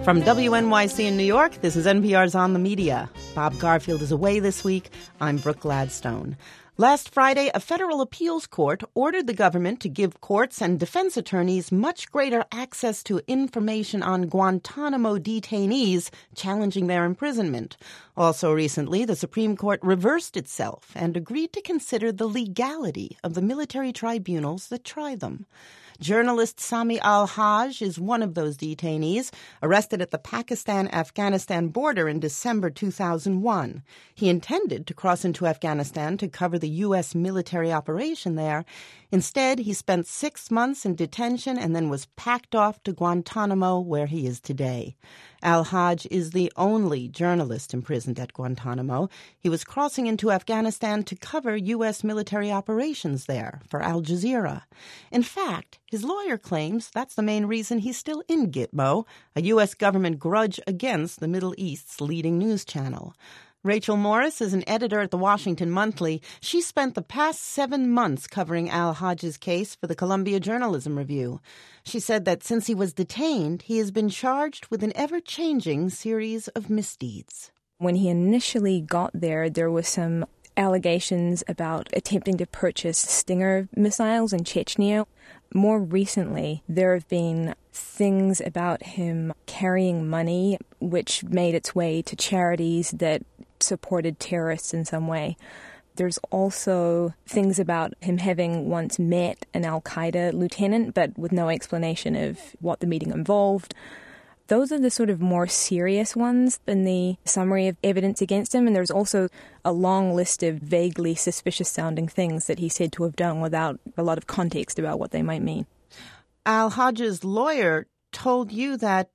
From WNYC in New York, this is NPR's On the Media. Bob Garfield is away this week. I'm Brooke Gladstone. Last Friday, a federal appeals court ordered the government to give courts and defense attorneys much greater access to information on Guantanamo detainees challenging their imprisonment. Also recently, the Supreme Court reversed itself and agreed to consider the legality of the military tribunals that try them. Journalist Sami al-Haj is one of those detainees, arrested at the Pakistan-Afghanistan border in December 2001. He intended to cross into Afghanistan to cover the U.S. military operation there. Instead, he spent 6 months in detention and then was packed off to Guantanamo, where he is today. Al-Haj is the only journalist imprisoned at Guantanamo. He was crossing into Afghanistan to cover U.S. military operations there for Al Jazeera. In fact, his lawyer claims that's the main reason he's still in Gitmo, a U.S. government grudge against the Middle East's leading news channel. Rachel Morris is an editor at the Washington Monthly. She spent the past 7 months covering Al-Haj's case for the Columbia Journalism Review. She said that since he was detained, he has been charged with an ever-changing series of misdeeds. When he initially got there, there was some allegations about attempting to purchase Stinger missiles in Chechnya. More recently, there have been things about him carrying money which made its way to charities that supported terrorists in some way. There's also things about him having once met an al-Qaeda lieutenant, but with no explanation of what the meeting involved. Those are the sort of more serious ones in the summary of evidence against him, and there's also a long list of vaguely suspicious-sounding things that he's said to have done without a lot of context about what they might mean. Al-Haj's lawyer told you that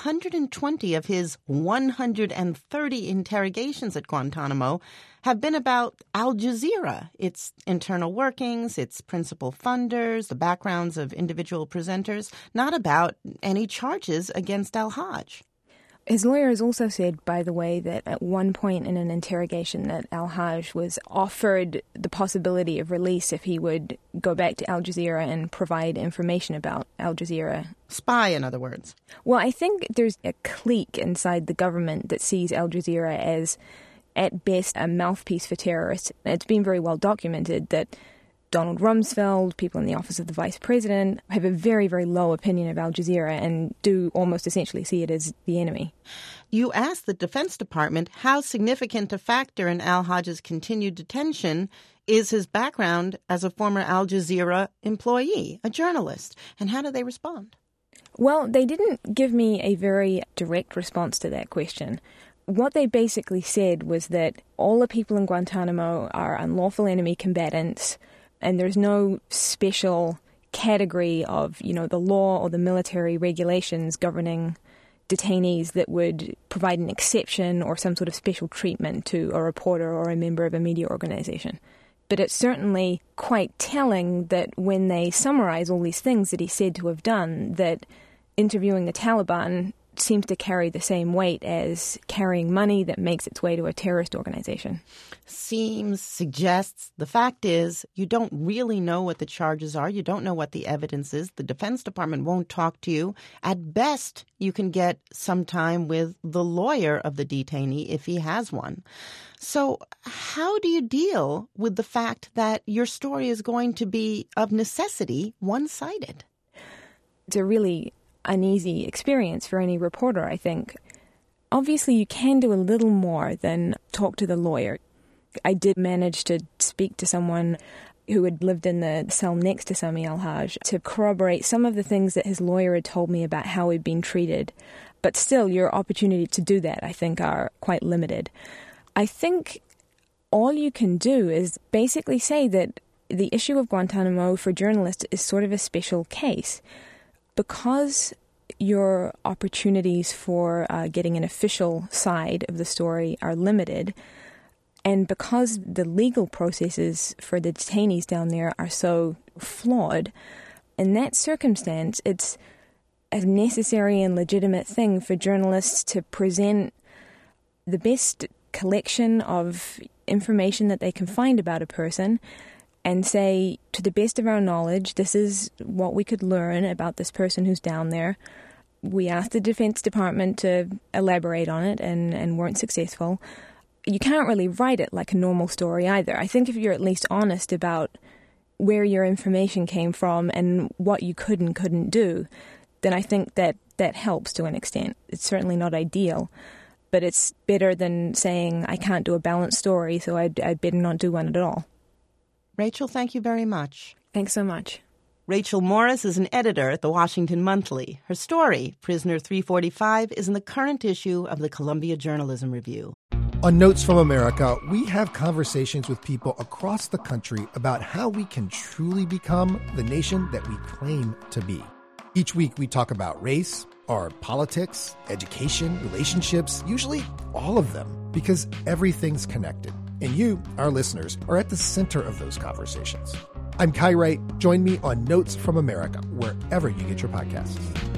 120 of his 130 interrogations at Guantanamo have been about Al Jazeera, its internal workings, its principal funders, the backgrounds of individual presenters, not about any charges against Al-Haj. His lawyer has also said, by the way, that at one point in an interrogation that Al-Haj was offered the possibility of release if he would go back to Al Jazeera and provide information about Al Jazeera. Spy, in other words. Well, I think there's a clique inside the government that sees Al Jazeera as, at best, a mouthpiece for terrorists. It's been very well documented that Donald Rumsfeld, people in the office of the vice president, have a very, very low opinion of Al Jazeera and do almost essentially see it as the enemy. You asked the Defense Department how significant a factor in Al-Haj's continued detention is his background as a former Al Jazeera employee, a journalist. And how did they respond? Well, they didn't give me a very direct response to that question. What they basically said was that all the people in Guantanamo are unlawful enemy combatants, and there's no special category of, the law or the military regulations governing detainees that would provide an exception or some sort of special treatment to a reporter or a member of a media organization. But it's certainly quite telling that when they summarize all these things that he's said to have done, that interviewing the Taliban seems to carry the same weight as carrying money that makes its way to a terrorist organization. Suggests, the fact is, you don't really know what the charges are. You don't know what the evidence is. The Defense Department won't talk to you. At best, you can get some time with the lawyer of the detainee if he has one. So how do you deal with the fact that your story is going to be, of necessity, one-sided? It's a really uneasy experience for any reporter, I think. Obviously, you can do a little more than talk to the lawyer. I did manage to speak to someone who had lived in the cell next to Sami al-Haj to corroborate some of the things that his lawyer had told me about how he'd been treated. But still, your opportunity to do that, I think, are quite limited. I think all you can do is basically say that the issue of Guantanamo for journalists is sort of a special case. Because your opportunities for getting an official side of the story are limited, and because the legal processes for the detainees down there are so flawed, in that circumstance, it's a necessary and legitimate thing for journalists to present the best collection of information that they can find about a person and say, to the best of our knowledge, this is what we could learn about this person who's down there. We asked the Defense Department to elaborate on it and weren't successful. You can't really write it like a normal story either. I think if you're at least honest about where your information came from and what you could and couldn't do, then I think that helps to an extent. It's certainly not ideal, but it's better than saying I can't do a balanced story, so I'd better not do one at all. Rachel, thank you very much. Thanks so much. Rachel Morris is an editor at the Washington Monthly. Her story, Prisoner 345, is in the current issue of the Columbia Journalism Review. On Notes from America, we have conversations with people across the country about how we can truly become the nation that we claim to be. Each week, we talk about race, or politics, education, relationships, usually all of them, because everything's connected. And you, our listeners, are at the center of those conversations. I'm Kai Wright. Join me on Notes from America, wherever you get your podcasts.